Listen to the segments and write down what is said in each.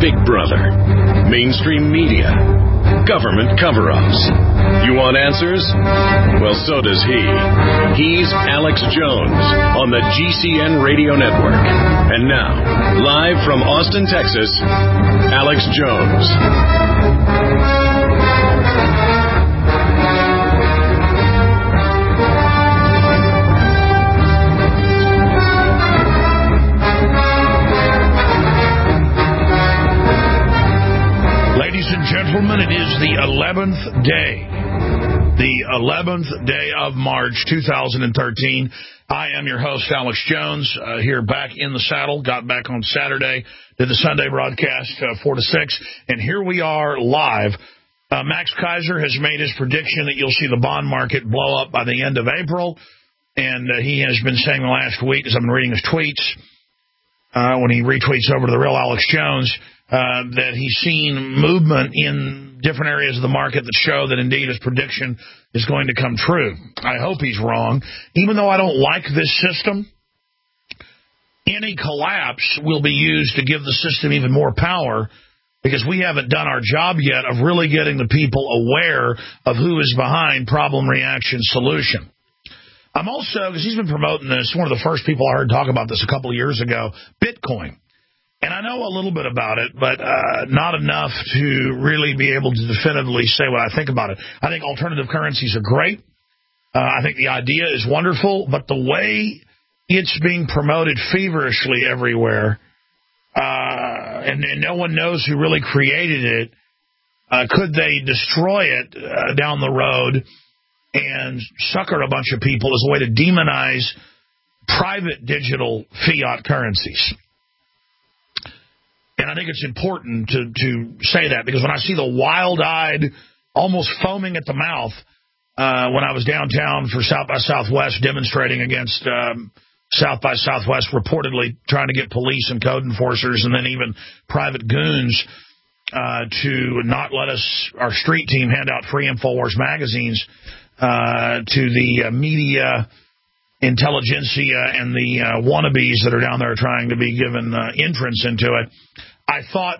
Big Brother, mainstream media, government cover-ups. You want answers? Well, so does he. He's Alex Jones on the GCN Radio Network. And now, live from Austin, Texas, Alex Jones. Ladies and gentlemen, it is the 11th day. The 11th day of March 2013. I am your host, Alex Jones, here back in the saddle. Got back on Saturday, did the Sunday broadcast 4 to 6, and here we are live. Max Keiser has made his prediction that you'll see the bond market blow up by the end of April, and he has been saying the last week, as I've been reading his tweets, when he retweets over to the real Alex Jones, that he's seen movement in different areas of the market that show that indeed his prediction is going to come true. I hope he's wrong. Even though I don't like this system, any collapse will be used to give the system even more power, because we haven't done our job yet of really getting the people aware of who is behind problem, reaction, solution. I'm also, because he's been promoting this, one of the first people I heard talk about this a couple of years ago, Bitcoin. And I know a little bit about it, but not enough to really be able to definitively say what I think about it. I think alternative currencies are great. I think the idea is wonderful, but the way it's being promoted feverishly everywhere, and no one knows who really created it, could they destroy it down the road and sucker a bunch of people as a way to demonize private digital fiat currencies? And I think it's important to say that, because when I see the wild-eyed, almost foaming at the mouth, when I was downtown for South by Southwest demonstrating against South by Southwest, reportedly trying to get police and code enforcers and then even private goons to not let us, our street team, hand out free InfoWars magazines to the media intelligentsia and the wannabes that are down there trying to be given entrance into it. I thought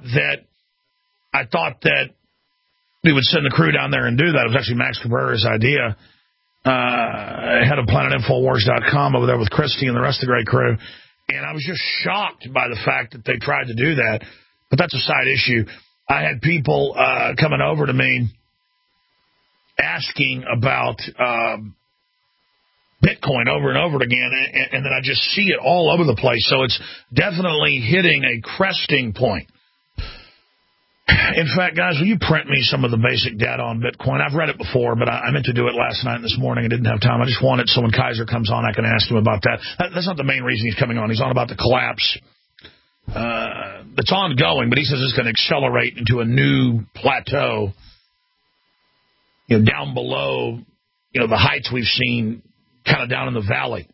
that we would send the crew down there and do that. It was actually Max Cabrera's idea, head of PlanetInfoWars.com over there with Christy and the rest of the great crew. And I was just shocked by the fact that they tried to do that. But that's a side issue. I had people coming over to me asking about Bitcoin over and over again, and then I just see it all over the place. So it's definitely hitting a cresting point. In fact, guys, will you print me some of the basic data on Bitcoin? I've read it before, but I meant to do it last night and this morning. I didn't have time. I just wanted, so when Keiser comes on, I can ask him about that. That's not the main reason he's coming on. He's on about the collapse that's ongoing, but he says it's going to accelerate into a new plateau, down below, the heights we've seen kind of down in the valley.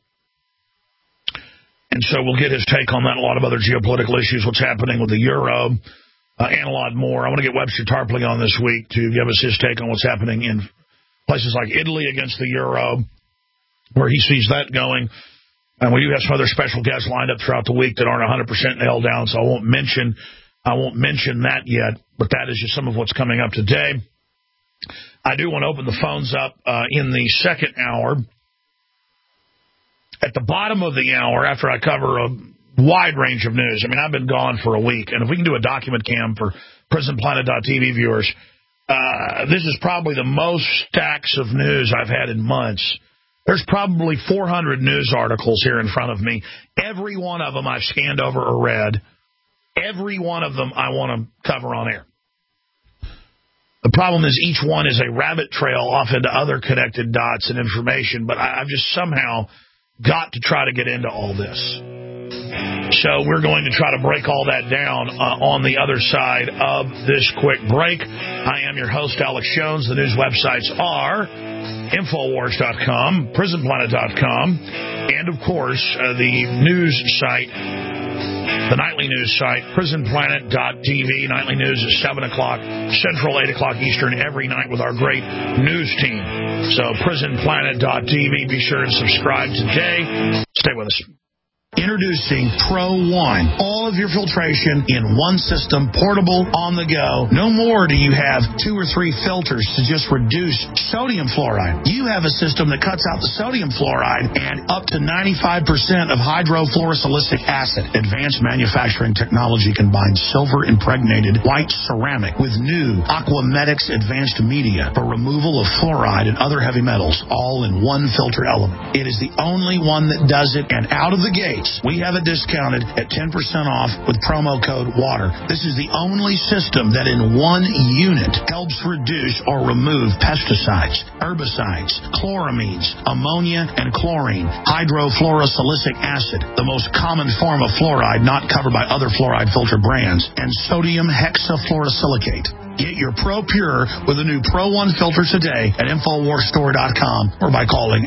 And so we'll get his take on that, a lot of other geopolitical issues, what's happening with the euro, and a lot more. I want to get Webster Tarpley on this week to give us his take on what's happening in places like Italy against the euro, where he sees that going. And we do have some other special guests lined up throughout the week that aren't 100% nailed down, so I won't mention that yet, but that is just some of what's coming up today. I do want to open the phones up in the second hour. At the bottom of the hour, after I cover a wide range of news, I've been gone for a week, and if we can do a document cam for PrisonPlanet.tv viewers, this is probably the most stacks of news I've had in months. There's probably 400 news articles here in front of me. Every one of them I've scanned over or read. Every one of them I want to cover on air. The problem is each one is a rabbit trail off into other connected dots and information, but I've just somehow got to try to get into all this. So we're going to try to break all that down on the other side of this quick break. I am your host, Alex Jones. The news websites are InfoWars.com, PrisonPlanet.com, and, of course, the news site, the nightly news site, PrisonPlanet.tv. Nightly news is 7 o'clock Central, 8 o'clock Eastern every night with our great news team. So PrisonPlanet.tv. Be sure and subscribe today. Stay with us. Introducing Pro One. All of your filtration in one system, portable, on the go. No more do you have 2 or 3 filters to just reduce sodium fluoride. You have a system that cuts out the sodium fluoride and up to 95% of hydrofluorosilicic acid. Advanced manufacturing technology combines silver-impregnated white ceramic with new Aquamedics advanced media for removal of fluoride and other heavy metals, all in one filter element. It is the only one that does it, and out of the gate, we have it discounted at 10% off with promo code WATER. This is the only system that in one unit helps reduce or remove pesticides, herbicides, chloramines, ammonia, and chlorine, hydrofluorosilicic acid, the most common form of fluoride not covered by other fluoride filter brands, and sodium hexafluorosilicate. Get your Pro Pure with the new Pro One filter today at InfoWarsStore.com or by calling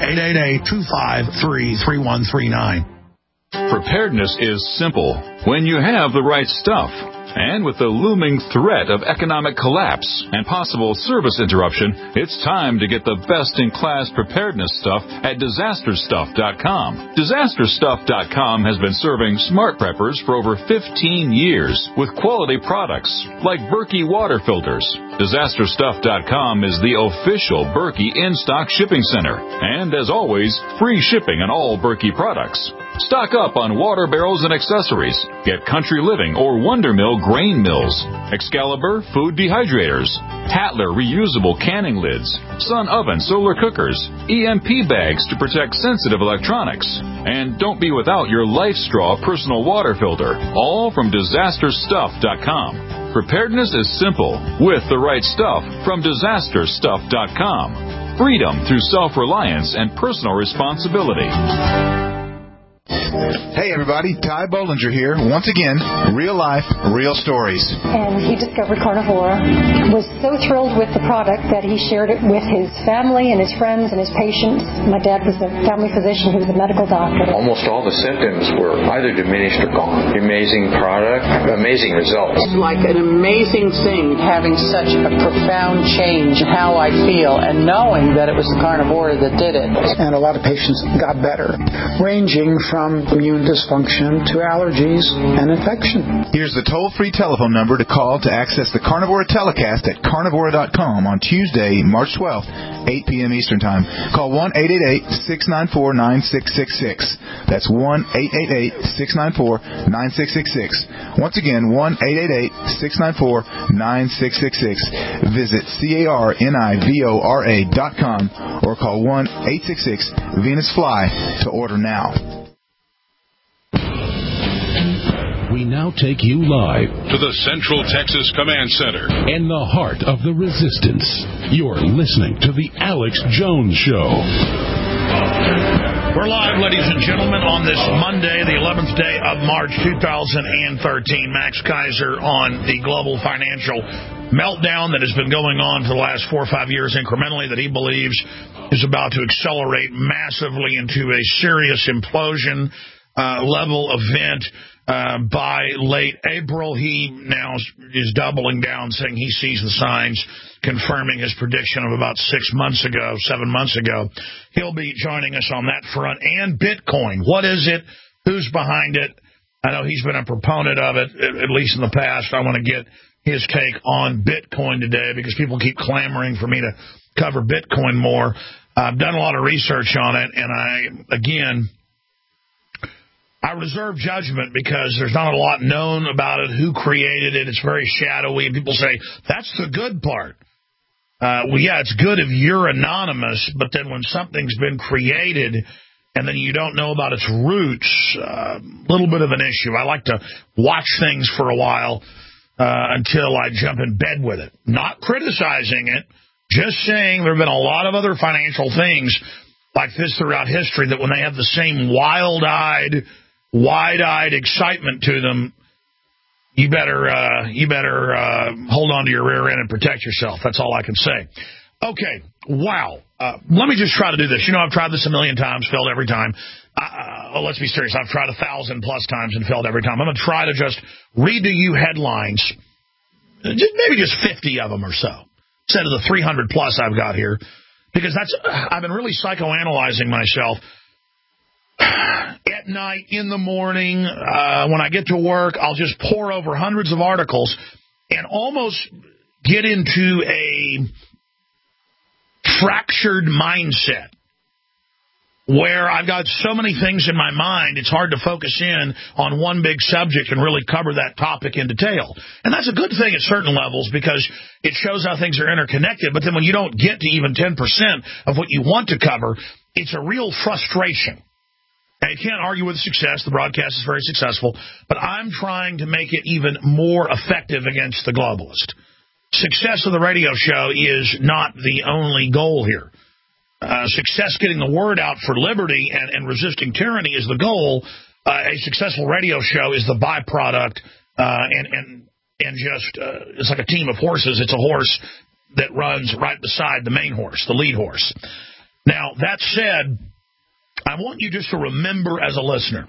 888-253-3139. Preparedness is simple when you have the right stuff. And with the looming threat of economic collapse and possible service interruption, it's time to get the best-in-class preparedness stuff at DisasterStuff.com. DisasterStuff.com has been serving smart preppers for over 15 years with quality products like Berkey water filters. DisasterStuff.com is the official Berkey in-stock shipping center. And as always, free shipping on all Berkey products. Stock up on water barrels and accessories. Get Country Living or Wonder Mill grain mills, Excalibur food dehydrators, Tatler reusable canning lids, Sun oven solar cookers, EMP bags to protect sensitive electronics, and don't be without your Life Straw personal water filter, all from DisasterStuff.com. Preparedness is simple with the right stuff from DisasterStuff.com. Freedom through self-reliance and personal responsibility. Hey everybody, Ty Bollinger here. Once again, real life, real stories. And he discovered Carnivora, was so thrilled with the product that he shared it with his family and his friends and his patients. My dad was a family physician, he was a medical doctor. Almost all the symptoms were either diminished or gone. Amazing product, amazing results. It's like an amazing thing having such a profound change in how I feel and knowing that it was the Carnivora that did it. And a lot of patients got better, ranging from immune dysfunction to allergies and infection. Here's the toll-free telephone number to call to access the Carnivora telecast at carnivora.com on Tuesday, March 12th, 8 p.m. Eastern Time. Call 1-888-694-9666. That's 1-888-694-9666. Once again, 1-888-694-9666. Visit carnivora.com or call 1-866-VENUS-FLY to order now. We now take you live to the Central Texas Command Center in the heart of the resistance. You're listening to the Alex Jones Show. We're live, ladies and gentlemen, on this Monday, the 11th day of March 2013. Max Kaiser on the global financial meltdown that has been going on for the last 4 or 5 years incrementally that he believes is about to accelerate massively into a serious implosion level event. By late April, he now is doubling down, saying he sees the signs, confirming his prediction of about 7 months ago. He'll be joining us on that front. And Bitcoin. What is it? Who's behind it? I know he's been a proponent of it, at least in the past. I want to get his take on Bitcoin today because people keep clamoring for me to cover Bitcoin more. I've done a lot of research on it, and I reserve judgment because there's not a lot known about it, who created it. It's very shadowy, and people say, that's the good part. Well, yeah, it's good if you're anonymous, but then when something's been created and then you don't know about its roots, a little bit of an issue. I like to watch things for a while until I jump in bed with it. Not criticizing it, just saying there have been a lot of other financial things like this throughout history that when they have the same wide-eyed excitement to them, you better hold on to your rear end and protect yourself. That's all I can say. Okay, wow. Let me just try to do this. You know, I've tried this a million times, failed every time. Let's be serious. I've tried 1,000+ times and failed every time. I'm going to try to just read to you headlines, maybe just 50 of them or so, instead of the 300+ I've got here, because I've been really psychoanalyzing myself. At night, in the morning, when I get to work, I'll just pore over hundreds of articles and almost get into a fractured mindset where I've got so many things in my mind, it's hard to focus in on one big subject and really cover that topic in detail. And that's a good thing at certain levels because it shows how things are interconnected. But then when you don't get to even 10% of what you want to cover, it's a real frustration. Now, you can't argue with success. The broadcast is very successful. But I'm trying to make it even more effective against the globalist. Success of the radio show is not the only goal here. Success getting the word out for liberty and resisting tyranny is the goal. A successful radio show is the byproduct, and just it's like a team of horses. It's a horse that runs right beside the main horse, the lead horse. Now, that said, I want you just to remember as a listener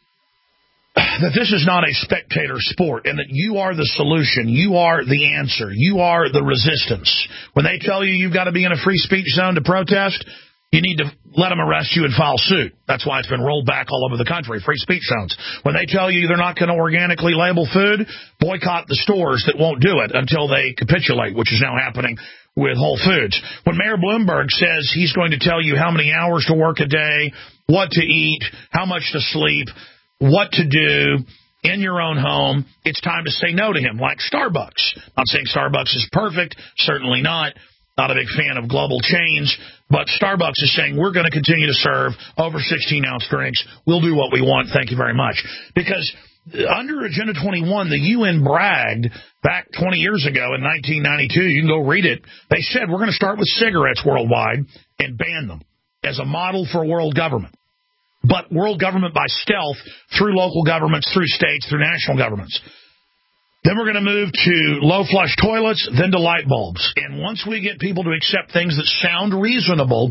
that this is not a spectator sport and that you are the solution. You are the answer. You are the resistance. When they tell you you've got to be in a free speech zone to protest, you need to let them arrest you and file suit. That's why it's been rolled back all over the country, free speech zones. When they tell you they're not going to organically label food, boycott the stores that won't do it until they capitulate, which is now happening with Whole Foods. When Mayor Bloomberg says he's going to tell you how many hours to work a day, what to eat, how much to sleep, what to do in your own home, it's time to say no to him, like Starbucks. I'm not saying Starbucks is perfect, certainly not. Not a big fan of global chains, but Starbucks is saying we're going to continue to serve over 16-ounce drinks. We'll do what we want. Thank you very much. Because under Agenda 21, the UN bragged back 20 years ago in 1992. You can go read it. They said we're going to start with cigarettes worldwide and ban them as a model for world government. But world government by stealth through local governments, through states, through national governments. Then we're going to move to low-flush toilets, then to light bulbs. And once we get people to accept things that sound reasonable,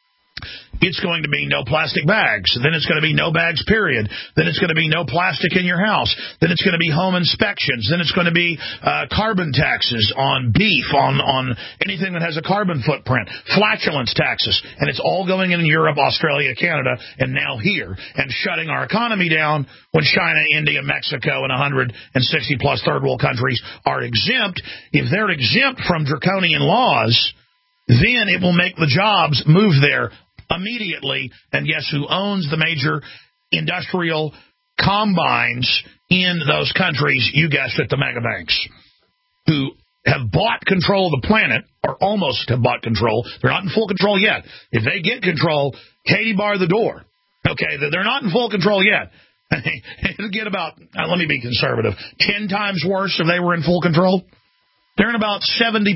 it's going to be no plastic bags. Then it's going to be no bags, period. Then it's going to be no plastic in your house. Then it's going to be home inspections. Then it's going to be carbon taxes on beef, on anything that has a carbon footprint, flatulence taxes. And it's all going in Europe, Australia, Canada, and now here, and shutting our economy down when China, India, Mexico, and 160-plus third-world countries are exempt. If they're exempt from draconian laws, then it will make the jobs move there immediately. And guess who owns the major industrial combines in those countries? You guessed it, the mega banks, who have bought control of the planet, or almost have bought control. They're not in full control yet. If they get control, Katie bar the door. Okay, they're not in full control yet. It'll get about, let me be conservative, 10 times worse if they were in full control. They're in about 70%,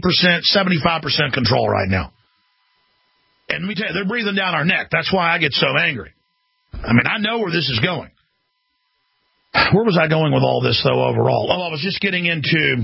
75% control right now. And let me tell you, they're breathing down our neck. That's why I get so angry. I mean, I know where this is going. Where was I going with all this, though, overall? Oh, I was just getting into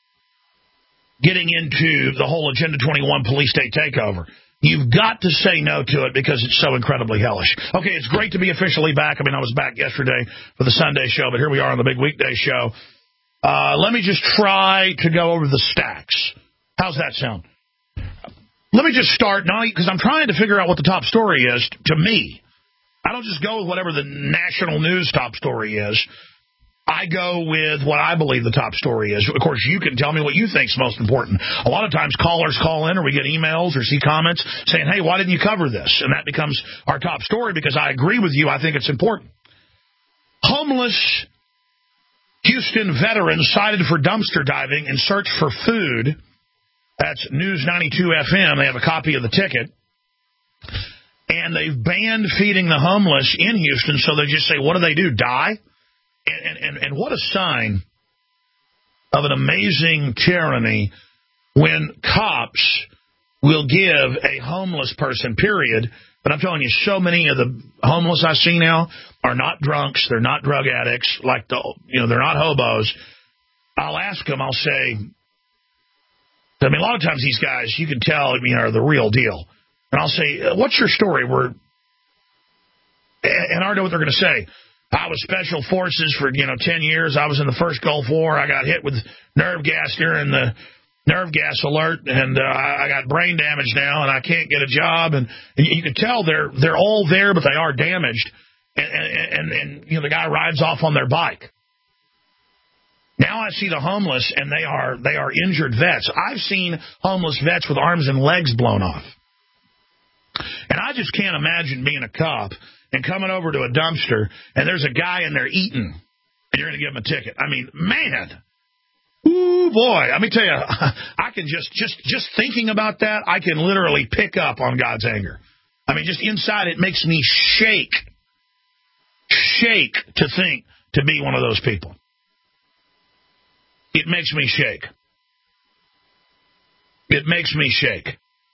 the whole Agenda 21 police state takeover. You've got to say no to it because it's so incredibly hellish. Okay, it's great to be officially back. I mean, I was back yesterday for the Sunday show, but here we are on the big weekday show. Let me just try to go over the stacks. How's that sound? Let me just start, because I'm trying to figure out what the top story is to me. I don't just go with whatever the national news top story is. I go with what I believe the top story is. Of course, you can tell me what you think is most important. A lot of times callers call in or we get emails or see comments saying, hey, why didn't you cover this? And that becomes our top story because I agree with you. I think it's important. Homeless Houston veterans cited for dumpster diving in search for food. That's News 92 FM. They have a copy of the ticket. And they've banned feeding the homeless in Houston, so they just say, what do? Die? And what a sign of an amazing tyranny when cops will give a homeless person, period. But I'm telling you, so many of the homeless I see now are not drunks. They're not drug addicts. They're not hobos. I'll ask them, I'll say, I mean, a lot of times these guys, you can tell, are the real deal. And I'll say, what's your story? And I know what they're going to say. I was special forces for, 10 years. I was in the first Gulf War. I got hit with nerve gas during the nerve gas alert, and I got brain damage now, and I can't get a job. And you can tell they're all there, but they are damaged. and the guy rides off on their bike. Now I see the homeless, and they are injured vets. I've seen homeless vets with arms and legs blown off. And I just can't imagine being a cop and coming over to a dumpster, and there's a guy in there eating, and you're going to give him a ticket. I mean, man. Ooh, boy. Let me tell you, I can just thinking about that, I can literally pick up on God's anger. I mean, just inside, it makes me shake to think to be one of those people. It makes me shake. It makes me shake.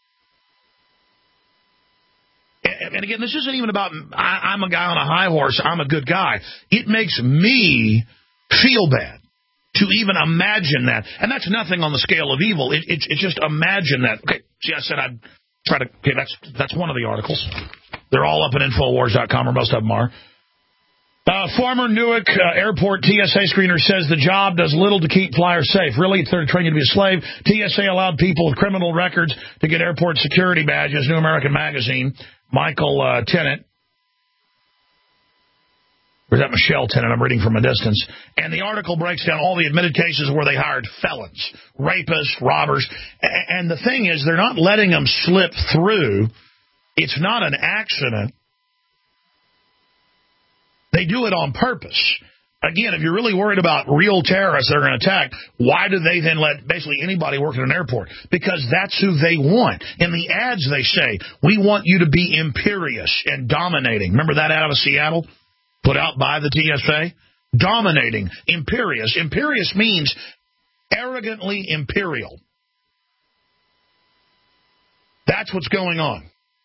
And again, this isn't even about I'm a guy on a high horse, I'm a good guy. It makes me feel bad to even imagine that. And that's nothing on the scale of evil. It's just imagine that. Okay, see, I said I'd try to... Okay, that's one of the articles. They're all up at Infowars.com, or most of them are. Former Newark Airport TSA screener says the job does little to keep flyers safe. Really, it's there to train you to be a slave. TSA allowed people with criminal records to get airport security badges. New American Magazine. Michael Tennant. Or is that Michelle Tennant? I'm reading from a distance. And the article breaks down all the admitted cases where they hired felons, rapists, robbers. And the thing is, they're not letting them slip through. It's not an accident. They do it on purpose. Again, if you're really worried about real terrorists that are going to attack, why do they then let basically anybody work at an airport? Because that's who they want. In the ads, they say, we want you to be imperious and dominating. Remember that ad out of Seattle? Put out by the TSA? Dominating. Imperious. Imperious means arrogantly imperial. That's what's going on.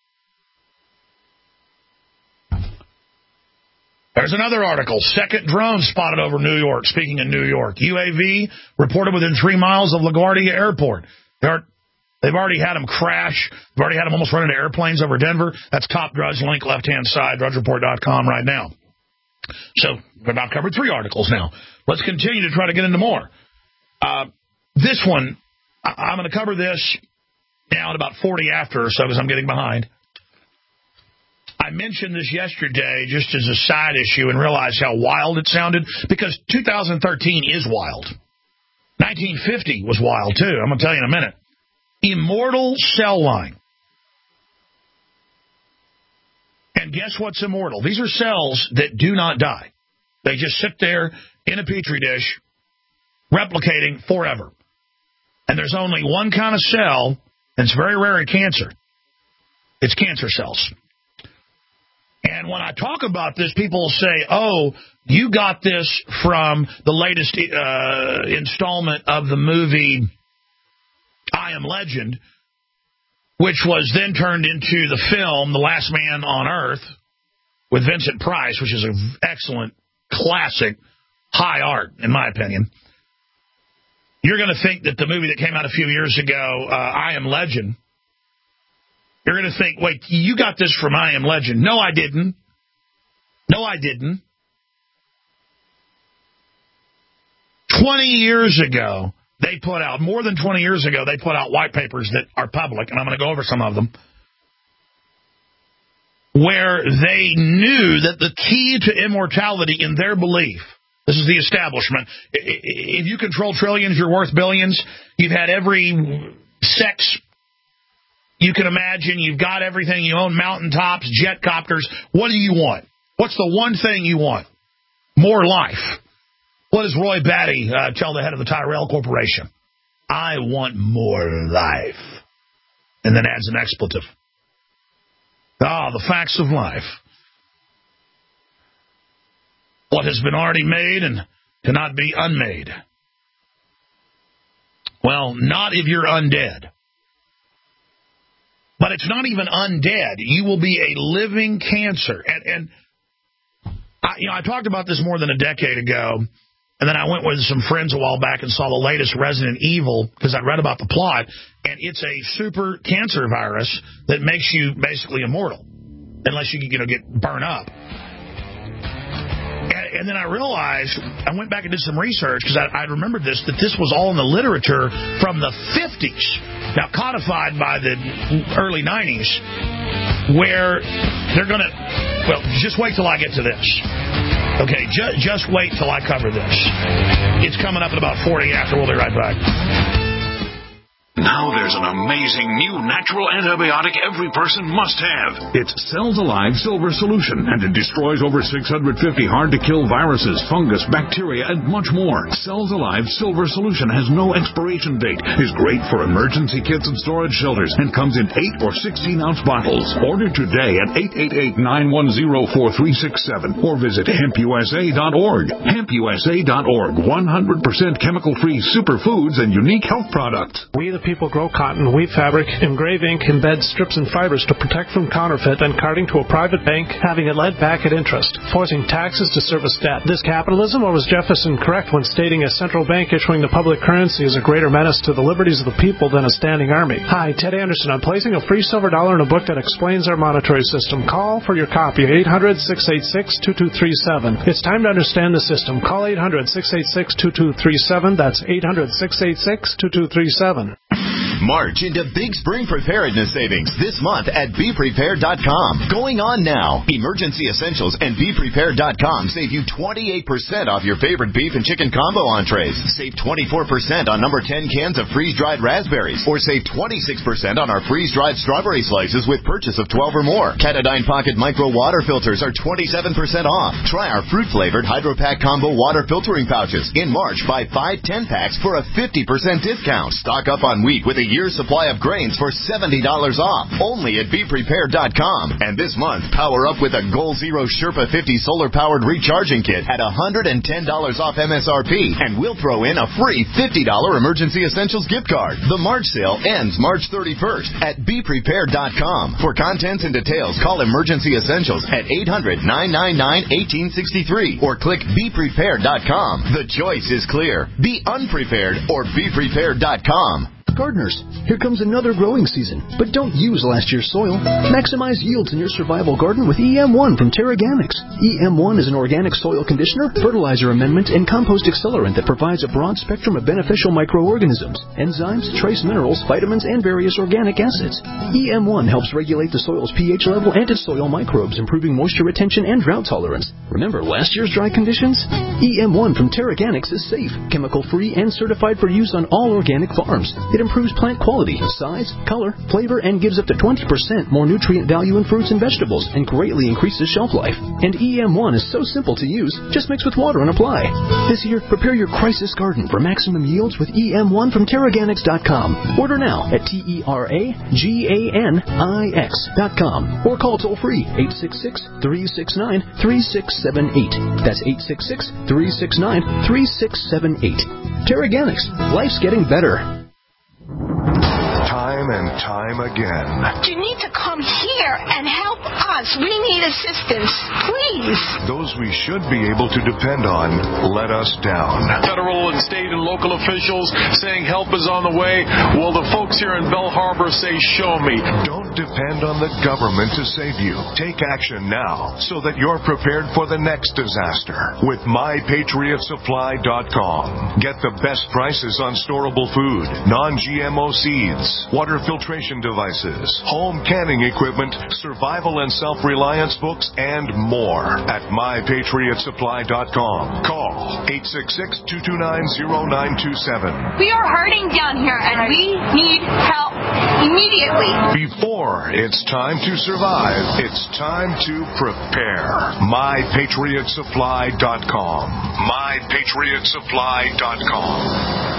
There's another article. Second drone spotted over New York. Speaking of New York, UAV reported within 3 miles of LaGuardia Airport. They've already had them crash. They've already had them almost run into airplanes over Denver. That's top Drudge link, left-hand side, drudgereport.com right now. So we've about covered 3 articles now. Let's continue to try to get into more. This one, I'm going to cover this now at about 40 after or so because I'm getting behind. I mentioned this yesterday just as a side issue and realized how wild it sounded because 2013 is wild. 1950 was wild, too. I'm going to tell you in a minute. Immortal cell line. And guess what's immortal? These are cells that do not die. They just sit there in a petri dish replicating forever. And there's only one kind of cell, and it's very rare in cancer. It's cancer cells. And when I talk about this, people say, oh, you got this from the latest installment of the movie I Am Legend, which was then turned into the film The Last Man on Earth with Vincent Price, which is an excellent, classic, high art, in my opinion. You're going to think that the movie that came out a few years ago, I Am Legend, you're going to think, wait, you got this from I Am Legend. No, I didn't. No, I didn't. 20 years ago, they put out, more than 20 years ago, they put out white papers that are public, and I'm going to go over some of them, where they knew that the key to immortality in their belief, this is the establishment, if you control trillions, you're worth billions, you've had every sex you can imagine, you've got everything, you own mountaintops, jet copters. What do you want? What's the one thing you want? More life. What does Roy Batty tell the head of the Tyrell Corporation? I want more life. And then adds an expletive. The facts of life. What has been already made and cannot be unmade. Well, not if you're undead. But it's not even undead. You will be a living cancer. And I talked about this more than a decade ago, and then I went with some friends a while back and saw the latest Resident Evil because I'd read about the plot, and it's a super cancer virus that makes you basically immortal, unless you get burned up. And then I realized, I went back and did some research because I remembered that this was all in the literature from the 50s, now codified by the early 90s, where they're going to Well, just wait till I get to this. Okay, just wait till I cover this. It's coming up in about 40 after. We'll be right back. Now there's an amazing new natural antibiotic every person must have. It's Cells Alive Silver Solution, and it destroys over 650 hard-to-kill viruses, fungus, bacteria, and much more. Cells Alive Silver Solution has no expiration date, is great for emergency kits and storage shelters, and comes in 8 or 16-ounce bottles. Order today at 888-910-4367 or visit hempusa.org. Hempusa.org, 100% chemical-free superfoods and unique health products. We the people grow cotton, weave fabric, engrave ink, embed strips and fibers to protect from counterfeit and carting to a private bank, having it led back at interest, forcing taxes to service debt. This capitalism, or was Jefferson correct when stating a central bank issuing the public currency is a greater menace to the liberties of the people than a standing army? Hi, Ted Anderson. I'm placing a free silver dollar in a book that explains our monetary system. Call for your copy, 800-686-2237. It's time to understand the system. Call 800-686-2237. That's 800-686-2237. March into Big Spring Preparedness savings this month at BePrepared.com. Going on now. Emergency Essentials and BePrepared.com save you 28% off your favorite beef and chicken combo entrees. Save 24% on number 10 cans of freeze-dried raspberries. Or save 26% on our freeze-dried strawberry slices with purchase of 12 or more. Katadyn Pocket Micro Water Filters are 27% off. Try our fruit-flavored Hydro Pack Combo Water Filtering Pouches. In March, buy 5 10-packs for a 50% discount. Stock up on wheat with a year's supply of grains for $70 off, only at BePrepared.com. And this month, power up with a Goal Zero Sherpa 50 solar-powered recharging kit at $110 off MSRP, and we'll throw in a free $50 Emergency Essentials gift card. The March sale ends March 31st at BePrepared.com. For contents and details, call Emergency Essentials at 800-999-1863 or click BePrepared.com. The choice is clear. Be unprepared or BePrepared.com. Gardeners, here comes another growing season, but don't use last year's soil. Maximize yields in your survival garden with EM1 from Terraganics. EM1 is an organic soil conditioner, fertilizer amendment, and compost accelerant that provides a broad spectrum of beneficial microorganisms, enzymes, trace minerals, vitamins, and various organic acids. EM1 helps regulate the soil's pH level and its soil microbes, improving moisture retention and drought tolerance. Remember last year's dry conditions? EM1 from Terraganics is safe, chemical-free, and certified for use on all organic farms. It improves plant quality, size, color, flavor, and gives up to 20% more nutrient value in fruits and vegetables, and greatly increases shelf life. And EM1 is so simple to use, just mix with water and apply. This year, prepare your crisis garden for maximum yields with EM1 from Terraganics.com. Order now at TerraGanix.com or call toll-free 866-369-3678. That's 866-369-3678. Terraganics. Life's getting better. Time and time again. You need to come here and help us. We need assistance, please. Those we should be able to depend on let us down. Federal and state and local officials saying help is on the way. Well, the folks here in Belle Harbor say, show me. Don't depend on the government to save you. Take action now so that you're prepared for the next disaster with MyPatriotSupply.com. Get the best prices on storable food, non-GMO seeds, water filtration devices, home canning equipment, survival and self-reliance books, and more at MyPatriotSupply.com. Call 866-229-0927. We are hurting down here, and we need help immediately. Before it's time to survive, it's time to prepare. MyPatriotSupply.com. MyPatriotSupply.com.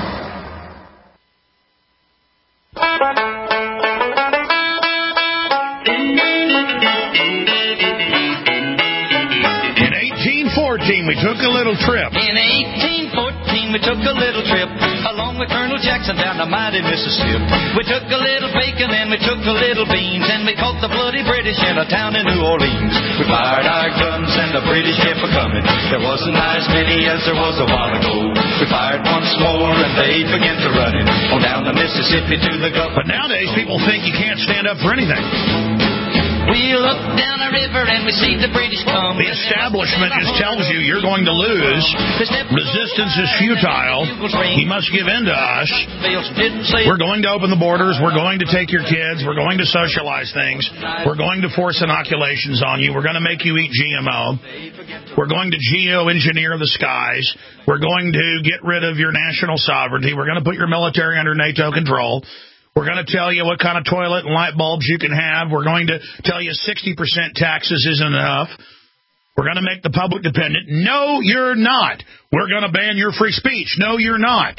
In 1814, we took a little trip. In 1814, we took a little trip along with Colonel Jackson down the mighty Mississippi. We took a little bacon and we took a little beans, and we caught the bloody British in a town in New Orleans. We fired our guns and the British kept a-coming. There wasn't as many as there was a while ago. We fired once more and they began to running on down the Mississippi to the Gulf. But nowadays, people think you can't stand up for anything. We look down a river and we see the British come. The establishment just tells you you're going to lose. Resistance is futile. He must give in to us. We're going to open the borders. We're going to take your kids. We're going to socialize things. We're going to force inoculations on you. We're going to make you eat GMO. We're going to geoengineer the skies. We're going to get rid of your national sovereignty. We're going to put your military under NATO control. We're going to tell you what kind of toilet and light bulbs you can have. We're going to tell you 60% taxes isn't enough. We're going to make the public dependent. No, you're not. We're going to ban your free speech. No, you're not.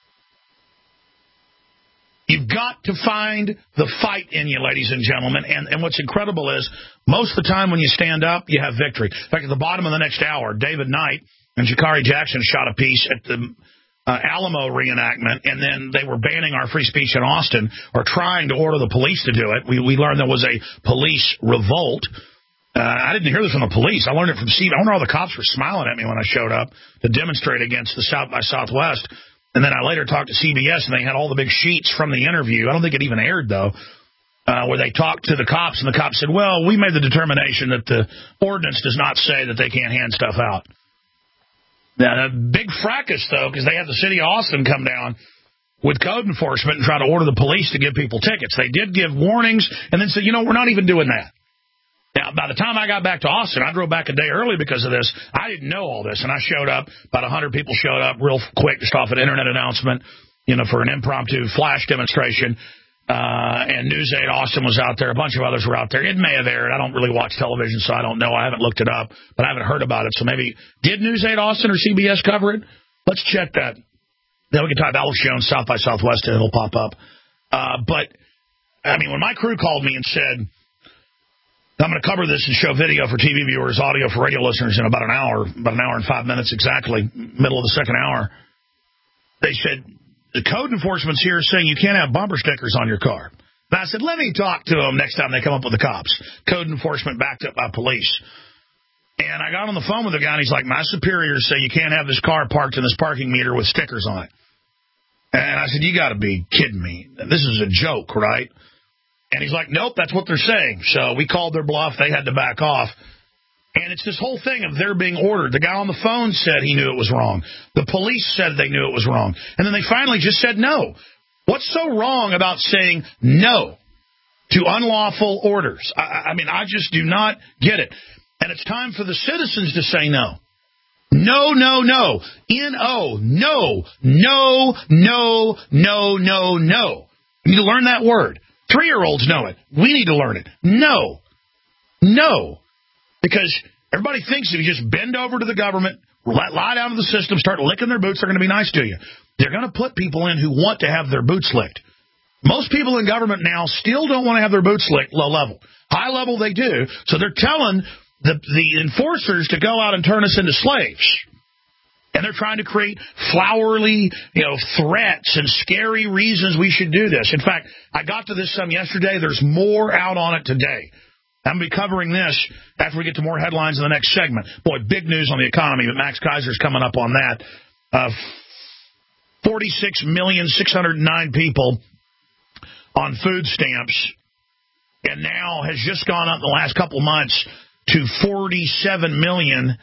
You've got to find the fight in you, ladies and gentlemen. And what's incredible is most of the time when you stand up, you have victory. In fact, at the bottom of the next hour, David Knight and Sha'Carri Jackson shot a piece at the Alamo reenactment, and then they were banning our free speech in Austin, or trying to order the police to do it. We learned there was a police revolt. I didn't hear this from the police. I learned it from Steve. I wonder all the cops were smiling at me when I showed up to demonstrate against the South by Southwest. And then I later talked to CBS, and they had all the big sheets from the interview. I don't think it even aired, though, where they talked to the cops, and the cops said, well, we made the determination that the ordinance does not say that they can't hand stuff out. Now, a big fracas, though, because they had the city of Austin come down with code enforcement and try to order the police to give people tickets. They did give warnings and then said, we're not even doing that. Now, by the time I got back to Austin, I drove back a day early because of this. I didn't know all this, and I showed up. About 100 people showed up real quick, just off an internet announcement, for an impromptu flash demonstration. And News 8 Austin was out there. A bunch of others were out there. It may have aired. I don't really watch television, so I don't know. I haven't looked it up, but I haven't heard about it. So maybe, did News 8 Austin or CBS cover it? Let's check that. Then we can type Alex Jones South by Southwest, and it'll pop up. But, when my crew called me and said, I'm going to cover this and show video for TV viewers, audio for radio listeners in about an hour and 5 minutes exactly, middle of the second hour. They said, the code enforcement's here saying you can't have bumper stickers on your car. And I said, let me talk to them next time they come up with the cops. Code enforcement backed up by police. And I got on the phone with the guy, and he's like, my superiors say you can't have this car parked in this parking meter with stickers on it. And I said, you got to be kidding me. This is a joke, right? And he's like, nope, that's what they're saying. So we called their bluff. They had to back off. And it's this whole thing of they're being ordered. The guy on the phone said he knew it was wrong. The police said they knew it was wrong. And then they finally just said no. What's so wrong about saying no to unlawful orders? I just do not get it. And it's time for the citizens to say no. No, no, no. N-O. No. No, no, no, no, no. You need to learn that word. 3-year-olds know it. We need to learn it. No. No. Because everybody thinks if you just bend over to the government, lie down to the system, start licking their boots, they're going to be nice to you. They're going to put people in who want to have their boots licked. Most people in government now still don't want to have their boots licked low level. High level, they do. So they're telling the enforcers to go out and turn us into slaves. And they're trying to create flowery, threats and scary reasons we should do this. In fact, I got to this some yesterday. There's more out on it today. I'm going to be covering this after we get to more headlines in the next segment. Boy, big news on the economy, but Max Kaiser's coming up on that. 46,609 people on food stamps, and now has just gone up in the last couple months to 47,791,996.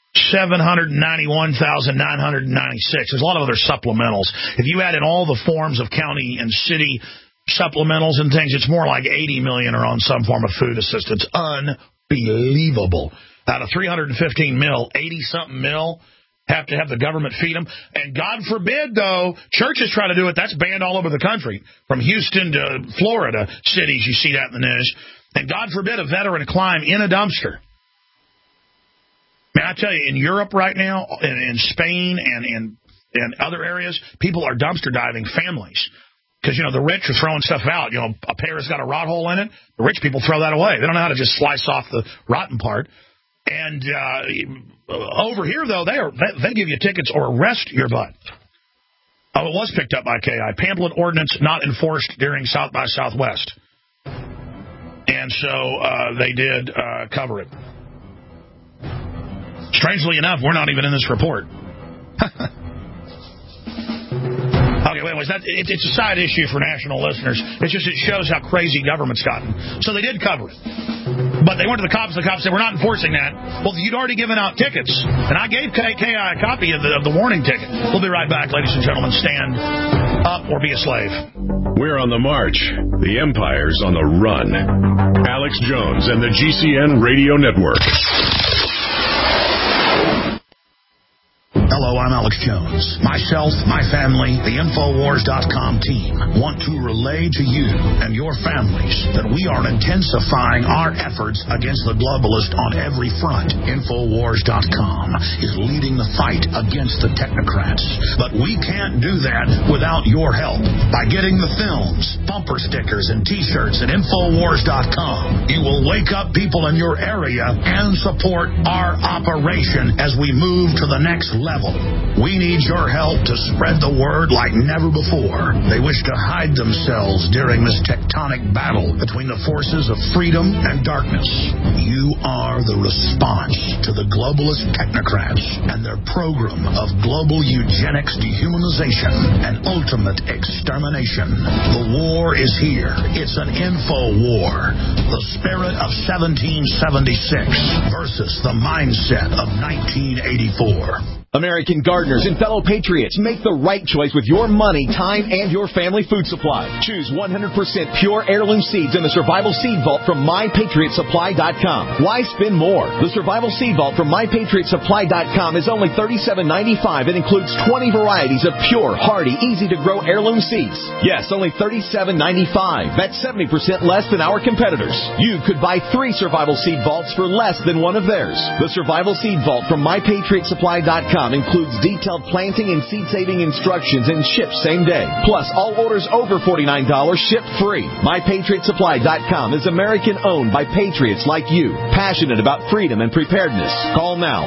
There's a lot of other supplementals. If you add in all the forms of county and city supplementals and things, it's more like 80 million are on some form of food assistance. Unbelievable. Out of 315 mil, 80-something mil have to have the government feed them. And God forbid, though, churches try to do it. That's banned all over the country, from Houston to Florida cities. You see that in the news. And God forbid a veteran climb in a dumpster. Man, I tell you, in Europe right now, in Spain and other areas, people are dumpster diving, families. Because, the rich are throwing stuff out. A pear's got a rot hole in it. The rich people throw that away. They don't know how to just slice off the rotten part. And over here, though, they give you tickets or arrest your butt. Oh, it was picked up by KI. Pamphlet ordinance not enforced during South by Southwest. And so they did cover it. Strangely enough, we're not even in this report. Okay, well, anyways, it's a side issue for national listeners. It shows how crazy government's gotten. So they did cover it. But they went to the cops. The cops said, we're not enforcing that. Well, you'd already given out tickets. And I gave KI a copy of the warning ticket. We'll be right back, ladies and gentlemen. Stand up or be a slave. We're on the march. The empire's on the run. Alex Jones and the GCN Radio Network. Hello, I'm Alex Jones. Myself, my family, the Infowars.com team want to relay to you and your families that we are intensifying our efforts against the globalist on every front. Infowars.com is leading the fight against the technocrats. But we can't do that without your help. By getting the films, bumper stickers, and T-shirts at Infowars.com, you will wake up people in your area and support our operation as we move to the next level. We need your help to spread the word like never before. They wish to hide themselves during this tectonic battle between the forces of freedom and darkness. You are the response to the globalist technocrats and their program of global eugenics, dehumanization, and ultimate extermination. The war is here. It's an info war. The spirit of 1776 versus the mindset of 1984. American gardeners and fellow patriots, make the right choice with your money, time, and your family food supply. Choose 100% pure heirloom seeds in the Survival Seed Vault from MyPatriotSupply.com. Why spend more? The Survival Seed Vault from MyPatriotSupply.com is only $37.95 and includes 20 varieties of pure, hardy, easy-to-grow heirloom seeds. Yes, only $37.95. That's 70% less than our competitors. You could buy 3 Survival Seed Vaults for less than one of theirs. The Survival Seed Vault from MyPatriotSupply.com includes detailed planting and seed-saving instructions and ships same day. Plus, all orders over $49 ship free. MyPatriotSupply.com is American-owned by patriots like you, passionate about freedom and preparedness. Call now,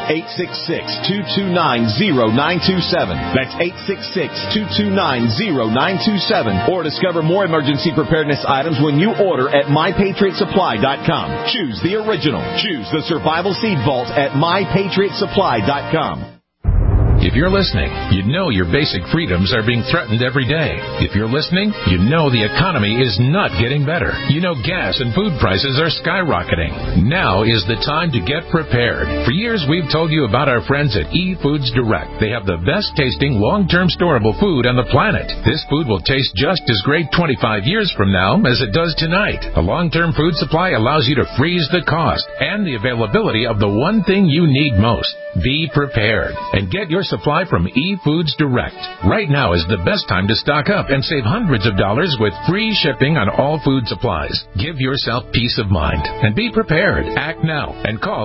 866-229-0927. That's 866-229-0927. Or discover more emergency preparedness items when you order at MyPatriotSupply.com. Choose the original. Choose the Survival Seed Vault at MyPatriotSupply.com. If you're listening, you know your basic freedoms are being threatened every day. If you're listening, you know the economy is not getting better. You know gas and food prices are skyrocketing. Now is the time to get prepared. For years, we've told you about our friends at eFoods Direct. They have the best tasting, long-term storable food on the planet. This food will taste just as great 25 years from now as it does tonight. A long-term food supply allows you to freeze the cost and the availability of the one thing you need most. Be prepared and get your supply from eFoods Direct. Right now is the best time to stock up and save hundreds of dollars with free shipping on all food supplies. Give yourself peace of mind and be prepared. Act now and call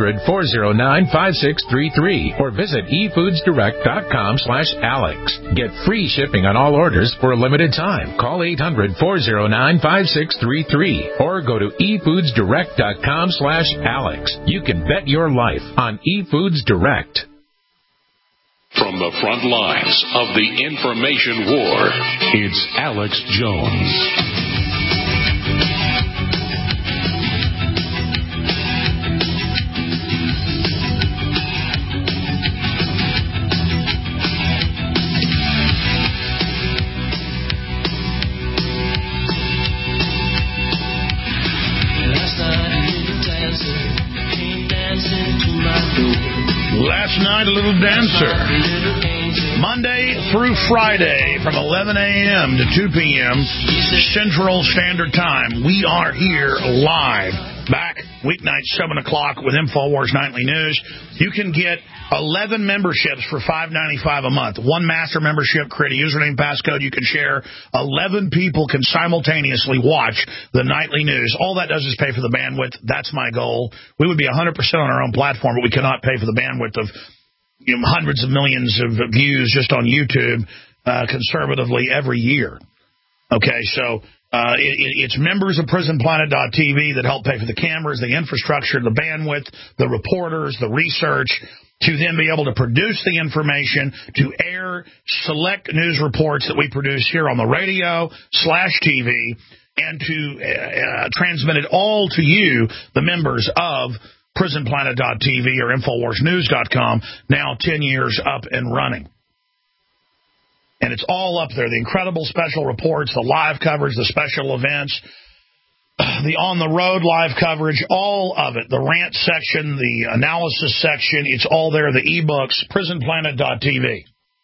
800-409-5633 or visit efoodsdirect.com/Alex. Get free shipping on all orders for a limited time. Call 800-409-5633 or go to efoodsdirect.com/Alex. You can bet your life on eFoods Direct. From the front lines of the information war, it's Alex Jones. Last night, a little dancer. Monday through Friday from 11 a.m. to 2 p.m. Central Standard Time. We are here live. Back weeknight, 7 o'clock with InfoWars Nightly News. You can get 11 memberships for $5.95 a month. One master membership, create a username, passcode you can share. 11 people can simultaneously watch the nightly news. All that does is pay for the bandwidth. That's my goal. We would be 100% on our own platform, but we cannot pay for the bandwidth of hundreds of millions of views just on YouTube conservatively every year. Okay, so it's members of PrisonPlanet.tv that help pay for the cameras, the infrastructure, the bandwidth, the reporters, the research, to then be able to produce the information, to air select news reports that we produce here on the radio /TV, and to transmit it all to you, the members of PrisonPlanet.tv or InfoWarsNews.com, now 10 years up and running. And it's all up there, the incredible special reports, the live coverage, the special events, the on-the-road live coverage, all of it, the rant section, the analysis section, it's all there, the e-books, prisonplanet.tv.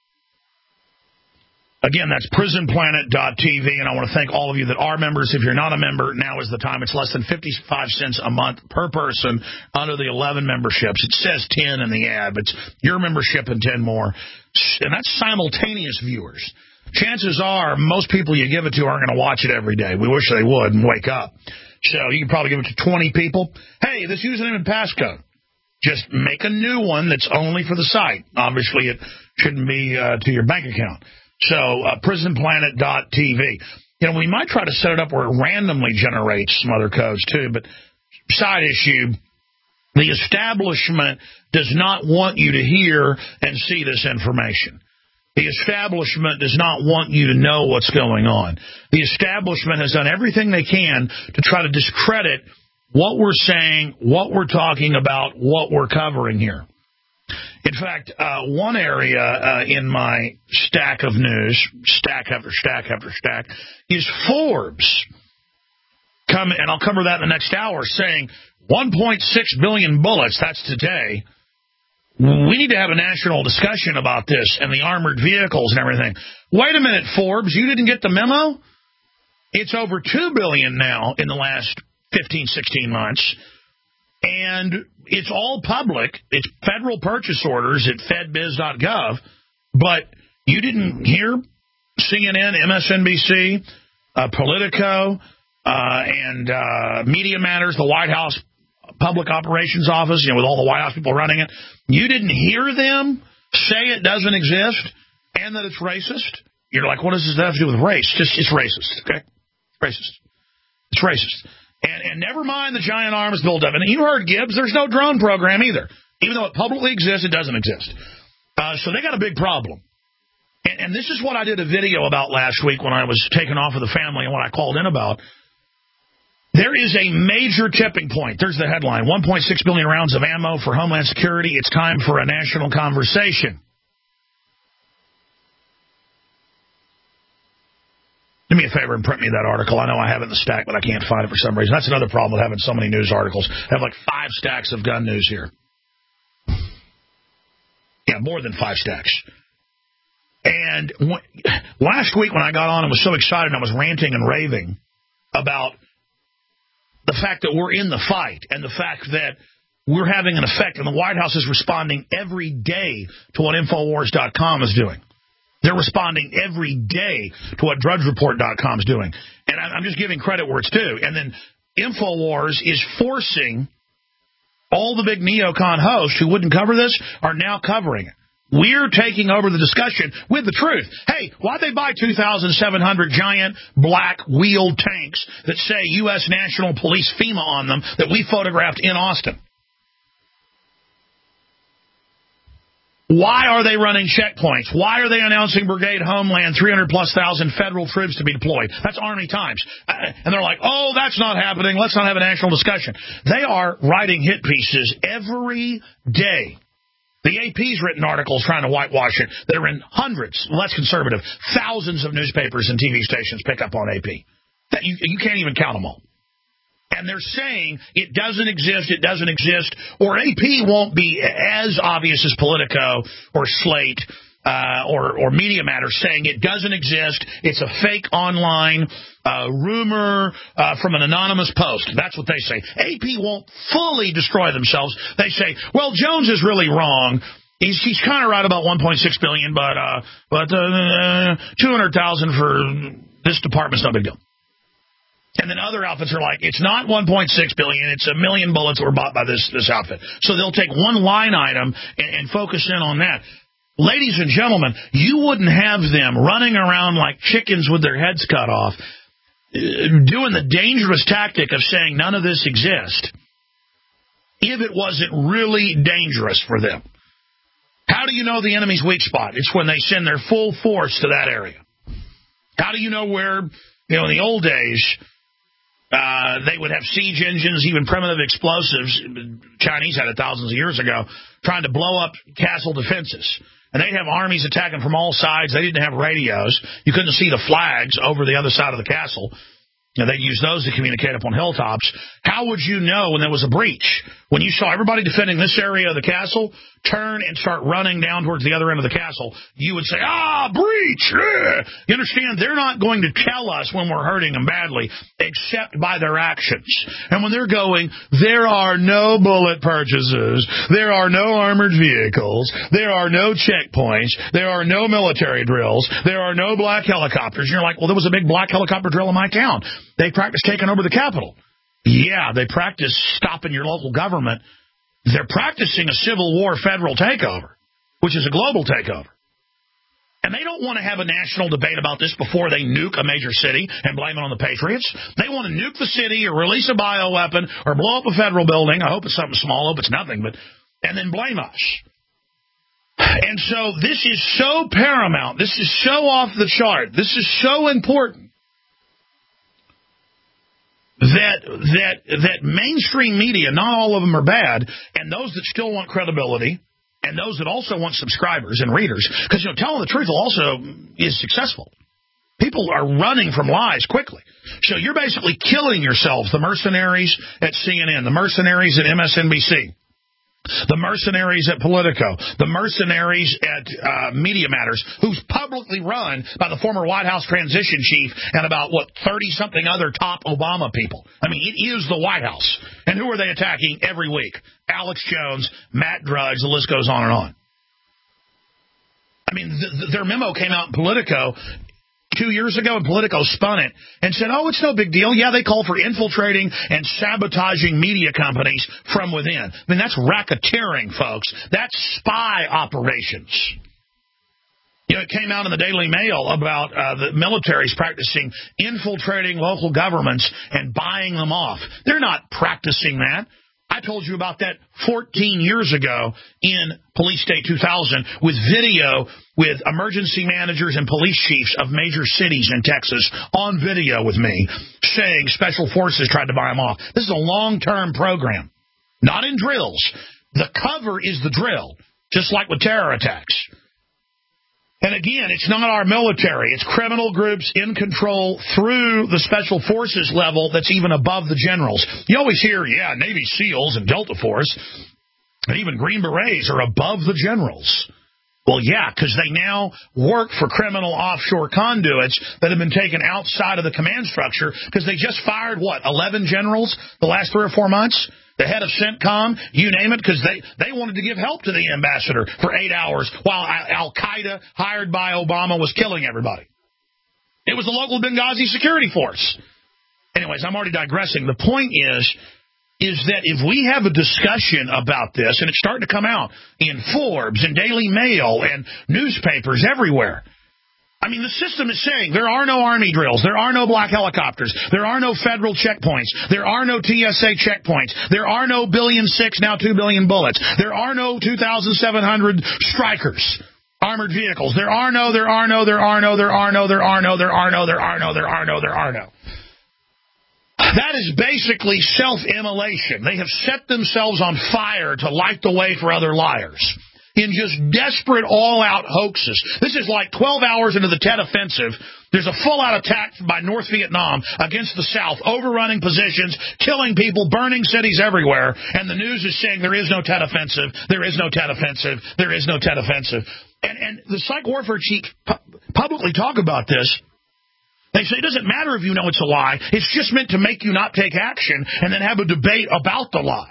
Again, that's prisonplanet.tv, and I want to thank all of you that are members. If you're not a member, now is the time. It's less than 55 cents a month per person under the 11 memberships. It says 10 in the ad, but it's your membership and 10 more. And that's simultaneous viewers. Chances are most people you give it to aren't going to watch it every day. We wish they would and wake up. So you can probably give it to 20 people. Hey, this username and passcode. Just make a new one that's only for the site. Obviously, it shouldn't be to your bank account. So prisonplanet.tv. You know, we might try to set it up where it randomly generates some other codes, too. But side issue, the establishment does not want you to hear and see this information. The establishment does not want you to know what's going on. The establishment has done everything they can to try to discredit what we're saying, what we're talking about, what we're covering here. In fact, one area in my stack of news, stack after stack after stack, is Forbes. And I'll cover that in the next hour, saying 1.6 billion bullets, that's today. We need to have a national discussion about this and the armored vehicles and everything. Wait a minute, Forbes, you didn't get the memo? It's over 2 billion now in the last 15, 16 months. And it's all public. It's federal purchase orders at fedbiz.gov. But you didn't hear CNN, MSNBC, Politico, and Media Matters, the White House Public Operations Office, you know, with all the White House people running it. You didn't hear them say it doesn't exist and that it's racist? You're like, what does this have to do with race? It's racist, okay? Racist. It's racist. And never mind the giant arms buildup. And you heard Gibbs, there's no drone program either. Even though it publicly exists, it doesn't exist. So they got a big problem. And this is what I did a video about last week when I was taken off of the family and what I called in about. There is a major tipping point. There's the headline. 1.6 billion rounds of ammo for Homeland Security. It's time for a national conversation. Do me a favor and print me that article. I know I have it in the stack, but I can't find it for some reason. That's another problem with having so many news articles. I have like 5 stacks of gun news here. Yeah, more than 5 stacks. And last week when I got on and was so excited, I was ranting and raving about the fact that we're in the fight and the fact that we're having an effect, and the White House is responding every day to what Infowars.com is doing. They're responding every day to what DrudgeReport.com is doing. And I'm just giving credit where it's due. And then Infowars is forcing all the big neocon hosts who wouldn't cover this are now covering it. We're taking over the discussion with the truth. Hey, why'd they buy 2,700 giant black wheeled tanks that say U.S. National Police FEMA on them that we photographed in Austin? Why are they running checkpoints? Why are they announcing Brigade Homeland, 300,000+ federal troops to be deployed? That's Army Times. And they're like, oh, that's not happening. Let's not have a national discussion. They are writing hit pieces every day. The AP's written articles trying to whitewash it that are in hundreds, less conservative, thousands of newspapers and TV stations pick up on AP. That you can't even count them all. And they're saying it doesn't exist, or AP won't be as obvious as Politico or Slate or Media Matters saying it doesn't exist. It's a fake online rumor from an anonymous post. That's what they say. AP won't fully destroy themselves. They say, well, Jones is really wrong. He's kind of right about 1.6 billion, but 200,000 for this department's no big deal. And then other outfits are like, it's not 1.6 billion, it's 1 million bullets that were bought by this outfit. So they'll take one line item and focus in on that. Ladies and gentlemen, you wouldn't have them running around like chickens with their heads cut off, doing the dangerous tactic of saying none of this exists, if it wasn't really dangerous for them. How do you know the enemy's weak spot? It's when they send their full force to that area. How do you know where, in the old days, they would have siege engines, even primitive explosives. Chinese had it thousands of years ago, trying to blow up castle defenses. And they'd have armies attacking from all sides. They didn't have radios. You couldn't see the flags over the other side of the castle. They use those to communicate up on hilltops. How would you know when there was a breach? When you saw everybody defending this area of the castle turn and start running down towards the other end of the castle, you would say, breach! You understand? They're not going to tell us when we're hurting them badly, except by their actions. And when they're going, there are no bullet purchases, there are no armored vehicles, there are no checkpoints, there are no military drills, there are no black helicopters. And you're like, well, there was a big black helicopter drill in my town. They practiced taking over the Capitol. Yeah, they practice stopping your local government. They're practicing a Civil War federal takeover, which is a global takeover. And they don't want to have a national debate about this before they nuke a major city and blame it on the Patriots. They want to nuke the city or release a bioweapon or blow up a federal building. I hope it's something small. I hope it's nothing, and then blame us. And so this is so paramount. This is so off the chart. This is so important. That mainstream media, not all of them are bad, and those that still want credibility, and those that also want subscribers and readers, because telling the truth also is successful. People are running from lies quickly. So you're basically killing yourselves, the mercenaries at CNN, the mercenaries at MSNBC, the mercenaries at Politico, the mercenaries at Media Matters, who's publicly run by the former White House transition chief and about, 30-something other top Obama people. I mean, it is the White House. And who are they attacking every week? Alex Jones, Matt Drudge, the list goes on and on. I mean, their memo came out in Politico 2 years ago, and Politico spun it and said, it's no big deal. Yeah, they call for infiltrating and sabotaging media companies from within. I mean, that's racketeering, folks. That's spy operations. It came out in the Daily Mail about the military's practicing infiltrating local governments and buying them off. They're not practicing that. I told you about that 14 years ago in Police Day 2000 with video with emergency managers and police chiefs of major cities in Texas on video with me saying special forces tried to buy them off. This is a long-term program, not in drills. The cover is the drill, just like with terror attacks. And again, it's not our military. It's criminal groups in control through the special forces level that's even above the generals. You always hear, Navy SEALs and Delta Force, and even Green Berets are above the generals. Well, yeah, because they now work for criminal offshore conduits that have been taken outside of the command structure because they just fired, 11 generals the last 3 or 4 months? The head of CENTCOM, you name it, because they wanted to give help to the ambassador for 8 hours while Al-Qaeda, hired by Obama, was killing everybody. It was the local Benghazi security force. Anyways, I'm already digressing. The point is that if we have a discussion about this, and it's starting to come out in Forbes and Daily Mail and newspapers everywhere, I mean, the system is saying there are no Army drills, there are no black helicopters, there are no federal checkpoints, there are no TSA checkpoints, there are no 1.6 billion, now 2 billion bullets, there are no 2,700 strikers, armored vehicles, there are no. That is basically self-immolation. They have set themselves on fire to light the way for other liars in just desperate, all-out hoaxes. This is like 12 hours into the Tet Offensive. There's a full-out attack by North Vietnam against the South, overrunning positions, killing people, burning cities everywhere, and the news is saying there is no Tet Offensive, there is no Tet Offensive, there is no Tet Offensive. And the psych warfare chiefs publicly talk about this. They say it doesn't matter if you know it's a lie. It's just meant to make you not take action and then have a debate about the lie.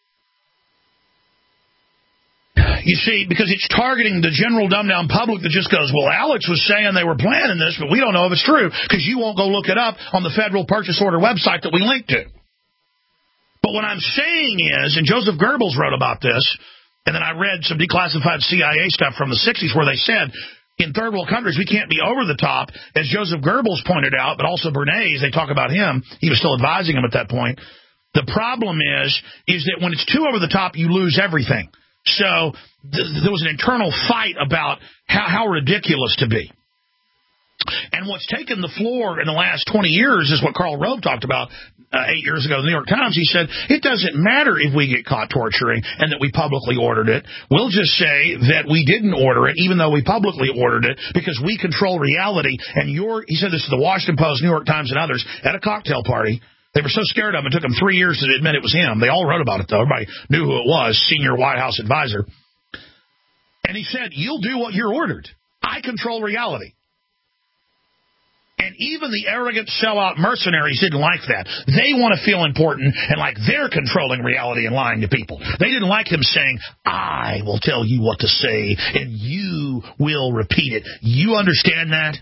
You see, because it's targeting the general dumbed-down public that just goes, well, Alex was saying they were planning this, but we don't know if it's true because you won't go look it up on the Federal Purchase Order website that we link to. But what I'm saying is, and Joseph Goebbels wrote about this, and then I read some declassified CIA stuff from the 60s where they said, in third world countries, we can't be over the top, as Joseph Goebbels pointed out, but also Bernays, they talk about him. He was still advising him at that point. The problem is that when it's too over the top, you lose everything. So there was an internal fight about how ridiculous to be. And what's taken the floor in the last 20 years is what Karl Rove talked about, 8 years ago, the New York Times, he said, it doesn't matter if we get caught torturing and that we publicly ordered it. We'll just say that we didn't order it, even though we publicly ordered it, because we control reality. And he said this to the Washington Post, New York Times, and others at a cocktail party. They were so scared of him, it took them 3 years to admit it was him. They all wrote about it, though. Everybody knew who it was, senior White House advisor. And he said, you'll do what you're ordered. I control reality. And even the arrogant sellout mercenaries didn't like that. They want to feel important and like they're controlling reality and lying to people. They didn't like him saying, I will tell you what to say and you will repeat it. You understand that?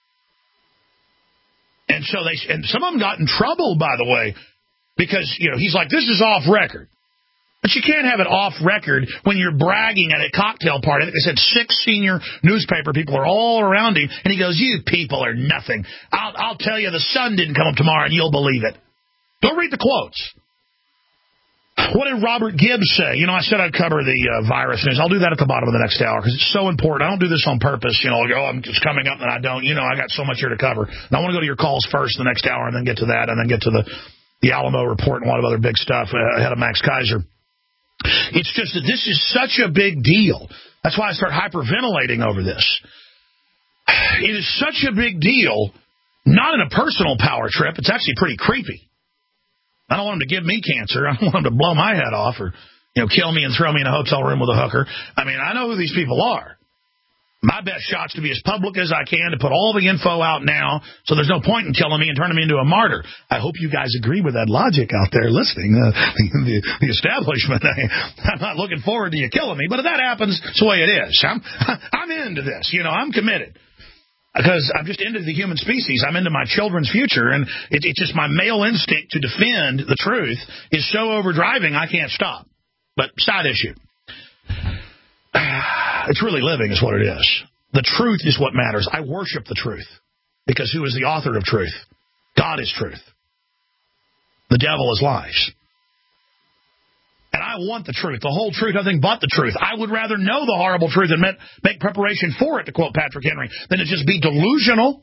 And so and some of them got in trouble, by the way, because, he's like, this is off record. But you can't have it off record when you're bragging at a cocktail party. I think they said 6 senior newspaper people are all around him, and he goes, you people are nothing. I'll tell you, the sun didn't come up tomorrow, and you'll believe it. Go read the quotes. What did Robert Gibbs say? I said I'd cover the virus news. I'll do that at the bottom of the next hour because it's so important. I don't do this on purpose. I'm just coming up and I don't. I got so much here to cover. And I want to go to your calls first the next hour and then get to that and then get to the Alamo report and a lot of other big stuff ahead of Max Kaiser. It's just that this is such a big deal. That's why I start hyperventilating over this. It is such a big deal, not in a personal power trip. It's actually pretty creepy. I don't want him to give me cancer. I don't want him to blow my head off or, kill me and throw me in a hotel room with a hooker. I mean, I know who these people are. My best shot's to be as public as I can, to put all the info out now, so there's no point in killing me and turning me into a martyr. I hope you guys agree with that logic out there listening, the establishment. I'm not looking forward to you killing me, but if that happens, it's the way it is. I'm into this. I'm committed. Because I'm just into the human species. I'm into my children's future, and it's just my male instinct to defend the truth is so overdriving I can't stop. But side issue. It's really living is what it is. The truth is what matters. I worship the truth because who is the author of truth? God is truth. The devil is lies. And I want the truth, the whole truth, nothing but the truth. I would rather know the horrible truth and make preparation for it, to quote Patrick Henry, than to just be delusional.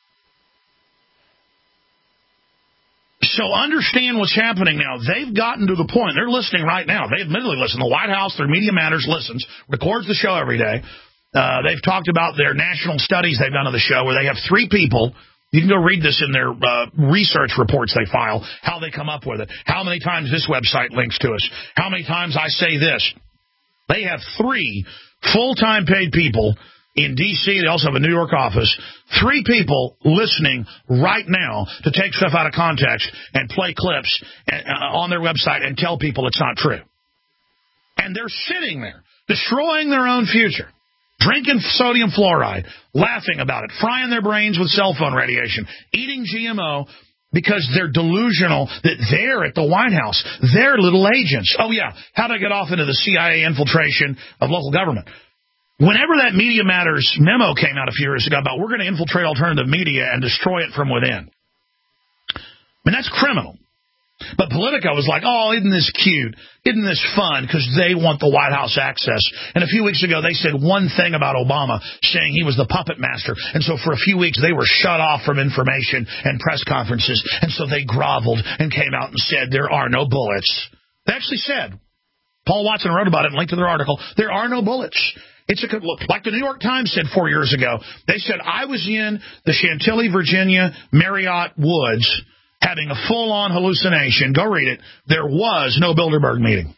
So understand what's happening now. They've gotten to the point. They're listening right now. They admittedly listen. The White House, their Media Matters, listens, records the show every day. They've talked about their national studies they've done of the show where they have 3 people. You can go read this in their research reports they file, how they come up with it, how many times this website links to us, how many times I say this. They have 3 full-time paid people in D.C. They also have a New York office. 3 people listening right now to take stuff out of context and play clips on their website and tell people it's not true. And they're sitting there, destroying their own future, drinking sodium fluoride, laughing about it, frying their brains with cell phone radiation, eating GMO because they're delusional that they're at the White House. They're little agents. Oh, yeah, how to get off into the CIA infiltration of local government. Whenever that Media Matters memo came out a few years ago about we're going to infiltrate alternative media and destroy it from within, I mean, that's criminal. But Politico was like, oh, isn't this cute? Isn't this fun? Because they want the White House access. And a few weeks ago, they said one thing about Obama, saying he was the puppet master. And so for a few weeks, they were shut off from information and press conferences. And so they groveled and came out and said, there are no bullets. They actually said, Paul Watson wrote about it and linked to their article, there are no bullets. It's a look, like the New York Times said 4 years ago. They said, I was in the Chantilly, Virginia, Marriott Woods having a full-on hallucination. Go read it. There was no Bilderberg meeting.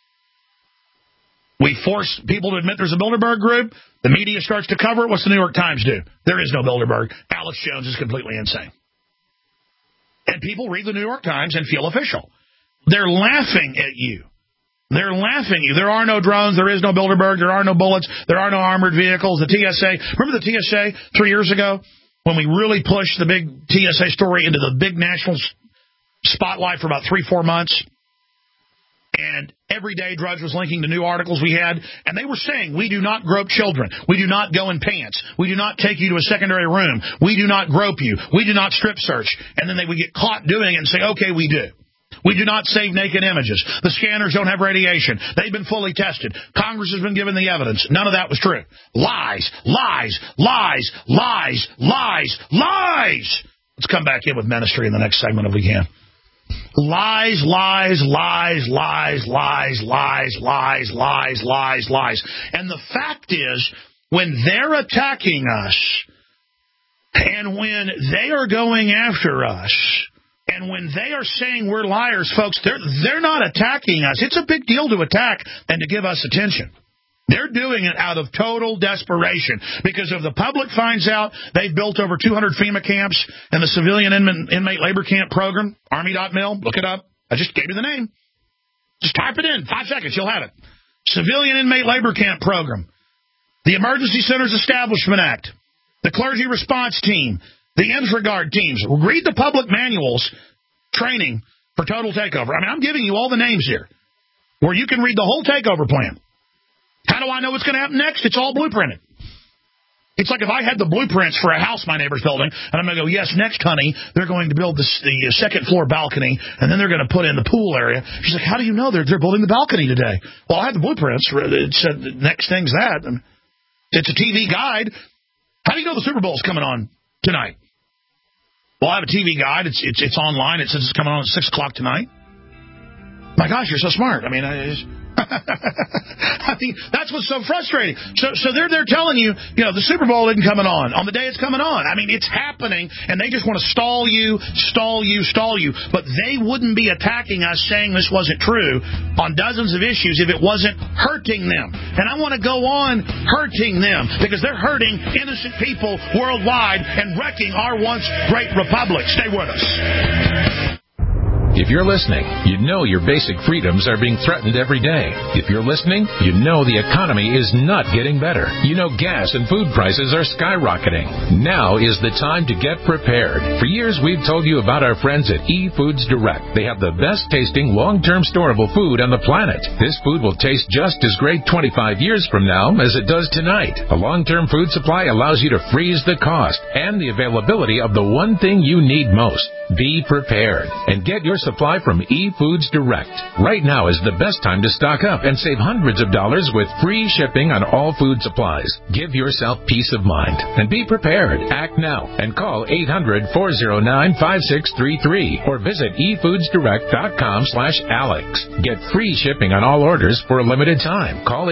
We force people to admit there's a Bilderberg group. The media starts to cover it. What's the New York Times do? There is no Bilderberg. Alex Jones is completely insane. And people read the New York Times and feel official. They're laughing at you. They're laughing at you. There are no drones. There is no Bilderberg. There are no bullets. There are no armored vehicles. The TSA. Remember the TSA 3 years ago when we really pushed the big TSA story into the big national spotlight for about 3-4 months? And every day Drudge was linking to new articles we had, and they were saying, we do not grope children. We do not go in pants. We do not take you to a secondary room. We do not grope you. We do not strip search. And then they would get caught doing it and say, okay, we do. We do not save naked images. The scanners don't have radiation. They've been fully tested. Congress has been given the evidence. None of that was true. Lies, lies, lies, lies, lies, lies. Let's come back in with ministry in the next segment if we can. Lies, lies, lies, lies, lies, lies, lies, lies, lies, lies. And the fact is, when they're attacking us, and when they are going after us, and when they are saying we're liars, folks, they're not attacking us. It's a big deal to attack and to give us attention. They're doing it out of total desperation because if the public finds out they've built over 200 FEMA camps and the Civilian Inmate Labor Camp Program, Army.mil, look it up. I just gave you the name. Just type it in. 5 seconds, you'll have it. Civilian Inmate Labor Camp Program, the Emergency Centers Establishment Act, the Clergy Response Team, the InfraGuard teams. Read the public manuals, training for total takeover. I mean, I'm giving you all the names here where you can read the whole takeover plan. How do I know what's going to happen next? It's all blueprinted. It's like if I had the blueprints for a house my neighbor's building, and I'm going to go, yes, next, honey, they're going to build the second floor balcony, and then they're going to put in the pool area. She's like, how do you know they're building the balcony today? Well, I had the blueprints. It said the next thing's that. It's a TV guide. How do you know the Super Bowl's coming on tonight? Well, I have a TV guide. It's online. It says it's coming on at 6 o'clock tonight. My gosh, you're so smart. I mean, I mean, that's what's so frustrating. So they're telling you, the Super Bowl isn't coming on the day it's coming on. I mean, it's happening, and they just want to stall you. But they wouldn't be attacking us saying this wasn't true on dozens of issues if it wasn't hurting them. And I want to go on hurting them because they're hurting innocent people worldwide and wrecking our once great republic. Stay with us. If you're listening, you know your basic freedoms are being threatened every day. If you're listening, you know the economy is not getting better. You know gas and food prices are skyrocketing. Now is the time to get prepared. For years, we've told you about our friends at eFoods Direct. They have the best tasting, long-term storable food on the planet. This food will taste just as great 25 years from now as it does tonight. A long-term food supply allows you to freeze the cost and the availability of the one thing you need most. Be prepared and get your supply from eFoods Direct. Right now is the best time to stock up and save hundreds of dollars with free shipping on all food supplies. Give yourself peace of mind and be prepared. Act now and call 800-409-5633 or visit efoodsdirect.com/Alex. Get free shipping on all orders for a limited time. Call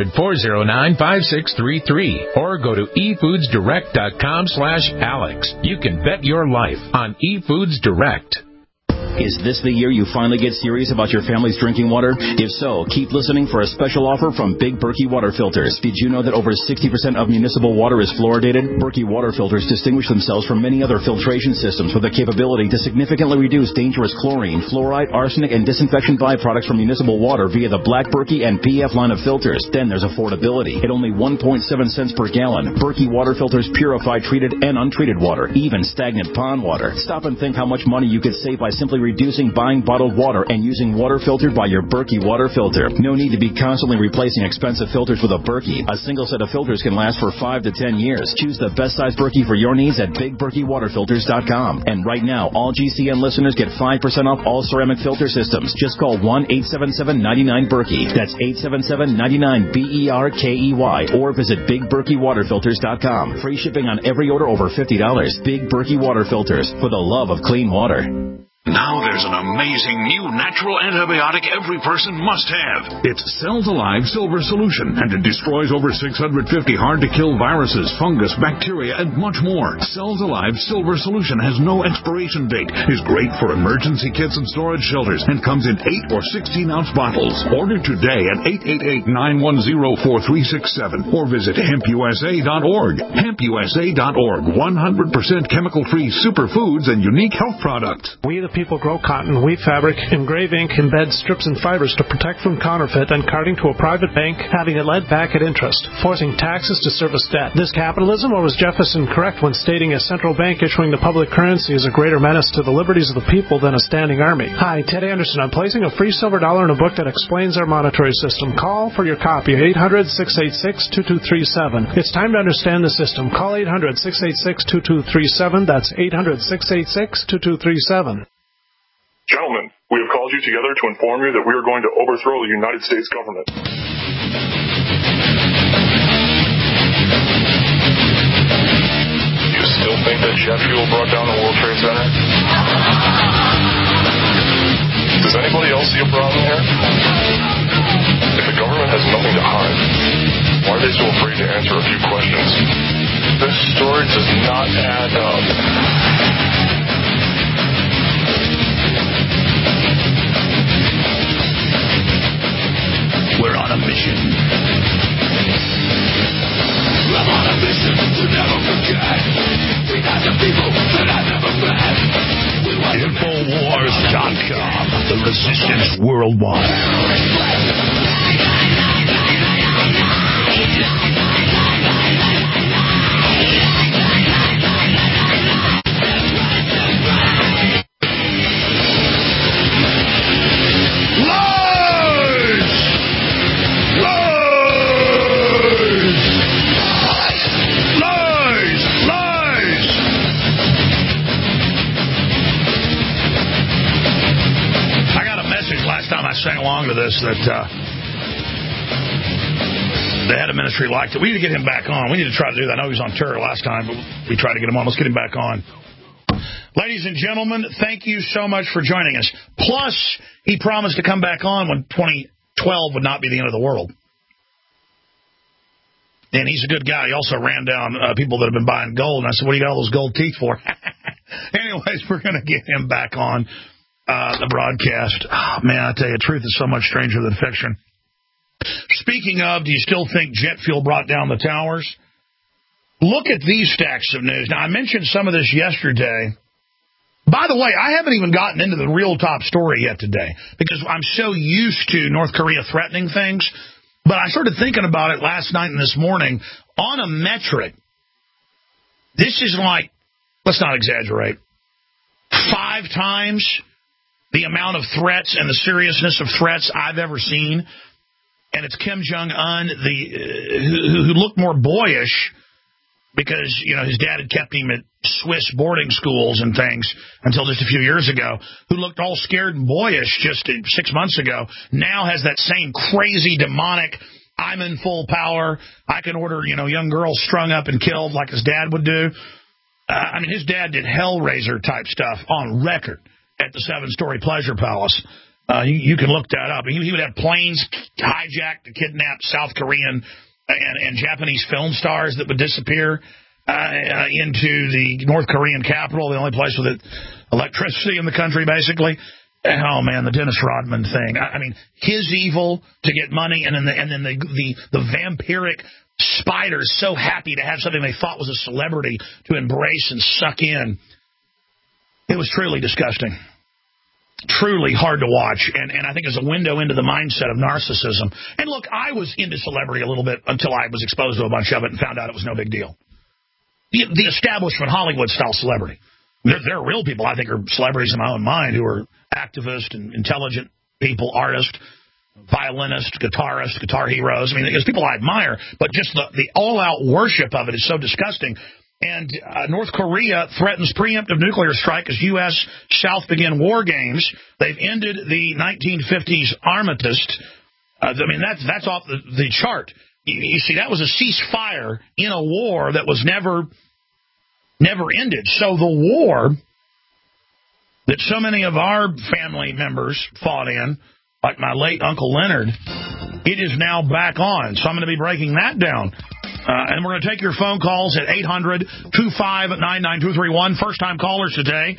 800-409-5633 or go to efoodsdirect.com/Alex. You can bet your life on eFoods Direct. Is this the year you finally get serious about your family's drinking water? If so, keep listening for a special offer from Big Berkey Water Filters. Did you know that over 60% of municipal water is fluoridated? Berkey Water Filters distinguish themselves from many other filtration systems with the capability to significantly reduce dangerous chlorine, fluoride, arsenic, and disinfection byproducts from municipal water via the Black Berkey and PF line of filters. Then there's affordability. At only 1.7 cents per gallon, Berkey Water Filters purify treated and untreated water, even stagnant pond water. Stop and think how much money you could save by simply reducing buying bottled water and using water filtered by your Berkey water filter. No need to be constantly replacing expensive filters with a Berkey. A single set of filters can last for 5 to 10 years. Choose the best size Berkey for your needs at BigBerkeyWaterFilters.com. And right now, all GCN listeners get 5% off all ceramic filter systems. Just call 1-877-99-BERKEY. That's 877-99-BERKEY or visit BigBerkeyWaterFilters.com. Free shipping on every order over $50. Big Berkey Water Filters, for the love of clean water. Now there's an amazing new natural antibiotic every person must have. It's Cells Alive Silver Solution, and it destroys over 650 hard-to-kill viruses, fungus, bacteria, and much more. Cells Alive Silver Solution has no expiration date, is great for emergency kits and storage shelters, and comes in 8 or 16-ounce bottles. Order today at 888-910-4367 or visit hempusa.org. Hempusa.org, 100% chemical-free superfoods and unique health products. We the people grow cotton, weave fabric, engrave ink, embed strips and fibers to protect from counterfeit and carting to a private bank, having it led back at interest, forcing taxes to service debt. This capitalism, or was Jefferson correct when stating a central bank issuing the public currency is a greater menace to the liberties of the people than a standing army? Hi, Ted Anderson. I'm placing a free silver dollar in a book that explains our monetary system. Call for your copy, 800-686-2237. It's time to understand the system. Call 800-686-2237. That's 800-686-2237. Gentlemen, we have called you together to inform you that we are going to overthrow the United States government. You still think that jet fuel brought down the World Trade Center? Does anybody else see a problem here? If the government has nothing to hide, why are they so afraid to answer a few questions? This story does not add up. We're on a mission. I'm on a mission to never forget. We got the people that I never met. Infowars.com. The resistance worldwide. I sang along to this that the head of ministry liked it. We need to get him back on. We need to try to do that. I know he was on tour last time, but we tried to get him on. Let's get him back on. Ladies and gentlemen, thank you so much for joining us. Plus, he promised to come back on when 2012 would not be the end of the world. And he's a good guy. He also ran down people that have been buying gold. And I said, what do you got all those gold teeth for? Anyways, we're going to get him back on the broadcast. Oh, man, I tell you, truth is so much stranger than fiction. Speaking of, do you still think jet fuel brought down the towers? Look at these stacks of news. Now, I mentioned some of this yesterday. By the way, I haven't even gotten into the real top story yet today because I'm so used to North Korea threatening things. But I started thinking about it last night and this morning. On a metric, this is like, let's not exaggerate, 5 times the amount of threats and the seriousness of threats I've ever seen. And it's Kim Jong-un, who looked more boyish because, you know, his dad had kept him at Swiss boarding schools and things until just a few years ago, who looked all scared and boyish just 6 months ago, now has that same crazy, demonic, I'm in full power, I can order, you know, young girls strung up and killed like his dad would do. I mean, his dad did Hellraiser-type stuff on record at the 7-story Pleasure Palace. You can look that up. He would have planes hijacked to kidnap South Korean and Japanese film stars that would disappear into the North Korean capital, the only place with electricity in the country, basically. Oh, man, the Dennis Rodman thing. I mean, his evil to get money, and then the vampiric spiders so happy to have something they thought was a celebrity to embrace and suck in. It was truly disgusting. Truly hard to watch, and I think it's a window into the mindset of narcissism. And look, I was into celebrity a little bit until I was exposed to a bunch of it and found out it was no big deal. The establishment Hollywood-style celebrity. There are real people I think are celebrities in my own mind who are activists and intelligent people, artists, violinists, guitarists, guitar heroes. I mean, there's people I admire, but just the all-out worship of it is so disgusting. And North Korea threatens preemptive nuclear strike as U.S. South begin war games. They've ended the 1950s armistice. I mean, that's off the chart. You see, that was a ceasefire in a war that was never ended. So the war that so many of our family members fought in, like my late Uncle Leonard, it is now back on. So I'm going to be breaking that down. And we're going to take your phone calls at 800-259-9231. First-time callers today,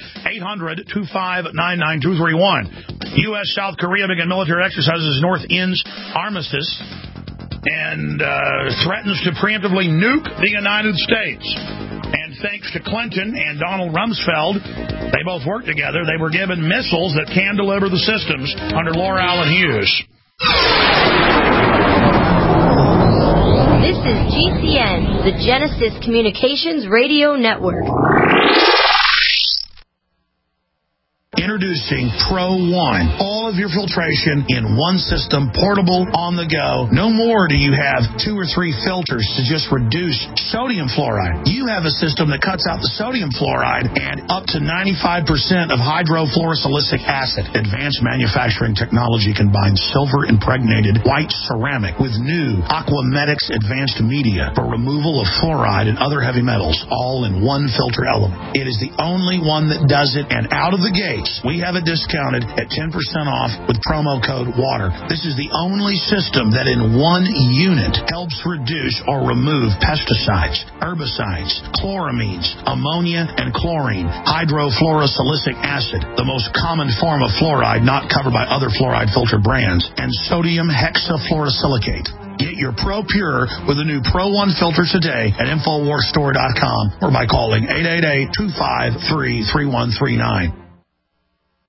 800-259-9231. U.S. South Korea began military exercises as North ends armistice and threatens to preemptively nuke the United States. And thanks to Clinton and Donald Rumsfeld, they both worked together. They were given missiles that can deliver the systems under Laura Allen Hughes. This is GCN, the Genesis Communications Radio Network. Introducing Pro One. All of your filtration in one system, portable, on the go. No more do you have 2 or 3 filters to just reduce sodium fluoride. You have a system that cuts out the sodium fluoride and up to 95% of hydrofluorosilicic acid. Advanced manufacturing technology combines silver-impregnated white ceramic with new Aquamedics advanced media for removal of fluoride and other heavy metals, all in one filter element. It is the only one that does it, and out of the gate, we have it discounted at 10% off with promo code WATER. This is the only system that in one unit helps reduce or remove pesticides, herbicides, chloramines, ammonia, and chlorine, hydrofluorosilicic acid, the most common form of fluoride not covered by other fluoride filter brands, and sodium hexafluorosilicate. Get your Pro Pure with the new Pro 1 filter today at InfoWarsStore.com or by calling 888-253-3139.